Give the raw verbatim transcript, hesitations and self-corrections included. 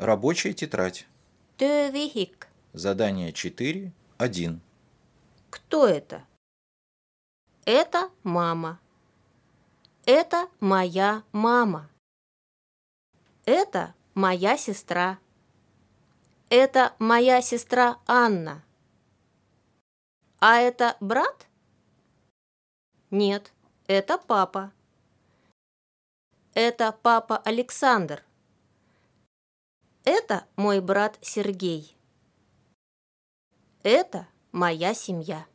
Рабочая тетрадь. Töövihik. Задание четыре, один. Кто это? Это мама. Это моя мама. Это моя сестра. Это моя сестра Анна. А это брат? Нет, это папа. Это папа Александр. Это мой брат Сергей. Это моя семья.